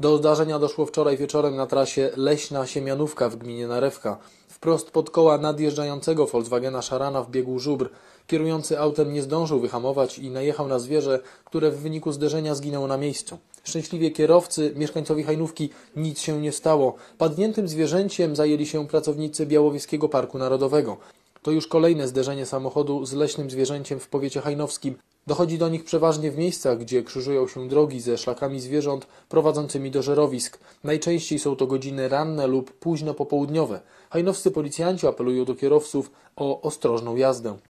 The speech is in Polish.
Do zdarzenia doszło wczoraj wieczorem na trasie Leśna Siemianówka w gminie Narewka. Wprost pod koła nadjeżdżającego Volkswagena Szarana wbiegł żubr. Kierujący autem nie zdążył wyhamować i najechał na zwierzę, które w wyniku zderzenia zginęło na miejscu. Szczęśliwie kierowcy, mieszkańcowi Hajnówki, nic się nie stało. Padniętym zwierzęciem zajęli się pracownicy Białowieskiego Parku Narodowego. To już kolejne zderzenie samochodu z leśnym zwierzęciem w powiecie hajnowskim. Dochodzi do nich przeważnie w miejscach, gdzie krzyżują się drogi ze szlakami zwierząt prowadzącymi do żerowisk. Najczęściej są to godziny ranne lub późno popołudniowe. Hajnowscy policjanci apelują do kierowców o ostrożną jazdę.